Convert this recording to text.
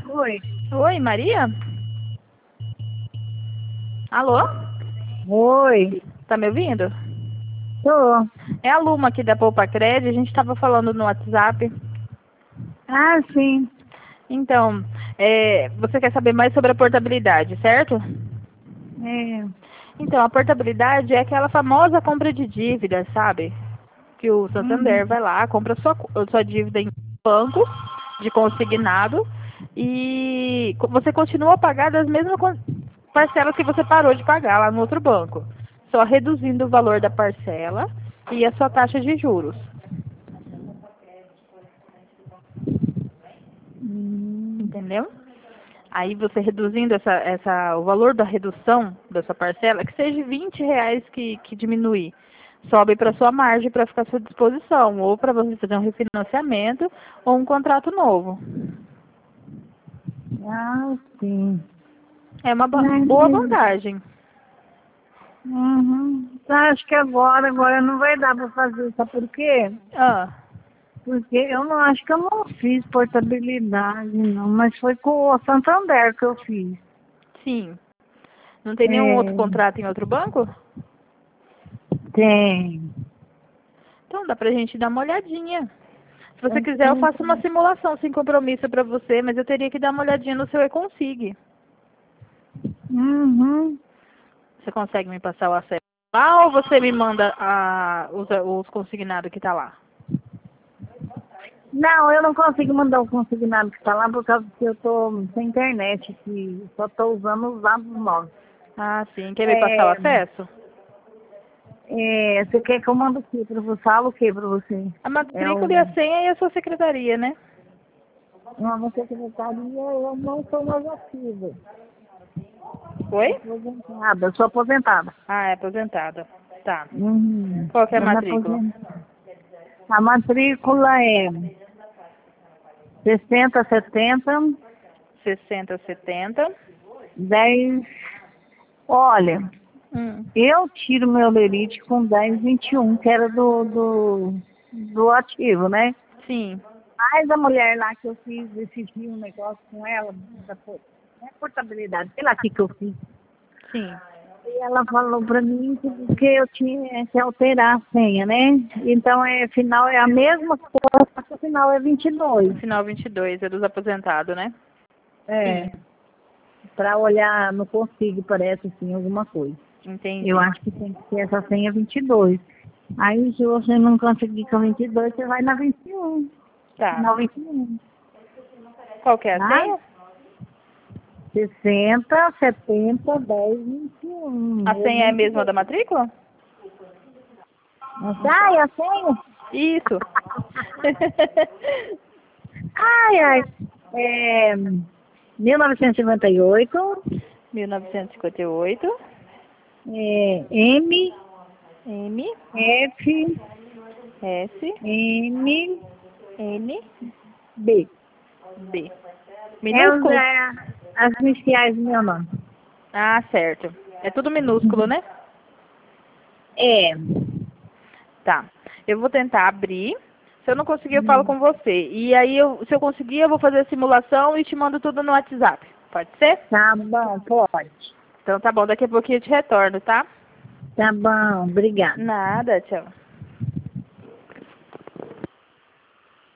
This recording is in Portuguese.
Oi. Oi, Maria? Alô? Oi. Tá me ouvindo? Tô. É a Luma aqui da Poupa Cred, a gente tava falando no WhatsApp. Ah, sim. Então, você quer saber mais sobre a portabilidade, certo? É. Então, a portabilidade é aquela famosa compra de dívida, sabe? Que o Santander Uhum. vai lá, compra sua dívida em banco, de consignado, e você continua a pagar das mesmas parcelas que você parou de pagar lá no outro banco, só reduzindo o valor da parcela e a sua taxa de juros. Hum. Entendeu? Aí você reduzindo o valor da redução dessa parcela, que seja R$ 20 que diminuir, sobe para sua margem para ficar à sua disposição, ou para você fazer um refinanciamento ou um contrato novo. Ah, sim. É uma Ah, boa entendi. vantagem. Uhum. Acho que agora não vai dar para fazer, sabe por quê? Ah, Porque eu não acho que eu não fiz portabilidade, não, mas foi com o Santander que eu fiz. sim. Não tem nenhum outro É, contrato em outro banco? tem. Então dá pra gente dar uma olhadinha. Se você Tem quiser, eu faço uma que- simulação sem compromisso para você, mas eu teria que dar uma olhadinha no seu e-consig. Uhum. Você consegue me passar o acesso lá ou você me manda os consignados que tá lá? Não, eu não consigo mandar o consignado que está lá por causa que eu tô sem internet aqui. Só estou usando os dados novos. Ah, sim. Quer me passar o É, acesso? você quer que eu mando o quê para você? Fala o quê para você? A É matrícula e o, a senha e a sua secretaria, né? uma secretaria, eu não sou mais ativa. Oi? Aposentada, sou aposentada. Ah, é aposentada. Tá. Uhum. Qual que é a Eu me matrícula? aposentei. A matrícula é 6070 6070. 10. Olha, Hum. eu tiro meu lerite com 1021, que era do ativo, né? Sim, Mas a mulher lá que eu fiz, decidi um negócio com ela, não é portabilidade, sei lá o que eu fiz. sim. E ela falou pra mim que eu tinha que alterar a senha, né? Então, final é a mesma coisa, só que o final é No 22. final 22 é dos aposentados, né? É, Sim, pra olhar, não consigo, parece assim, alguma coisa. Eu entendi. acho que tem que ser essa senha 22. Aí, se você não conseguir com 22, você vai na 21. Tá. Na 21, Qual que é a tá? senha? 60, 70, 10, 21. A Ou senha é a mesma 22. da matrícula? Ai, a senha? Isso. Ai, ai. 1958, 1958. M, M, F, S, M, N, B. B. É, Minúsculo? as iniciais do meu nome. Ah, certo. É tudo minúsculo, né? É. Tá. Eu vou tentar abrir. Se eu não conseguir, eu falo com você. E aí, se eu conseguir, eu vou fazer a simulação e te mando tudo no WhatsApp. Pode ser? Tá bom, pode. Então tá bom, daqui a pouquinho eu te retorno, tá? Tá bom, obrigada. Nada, tchau.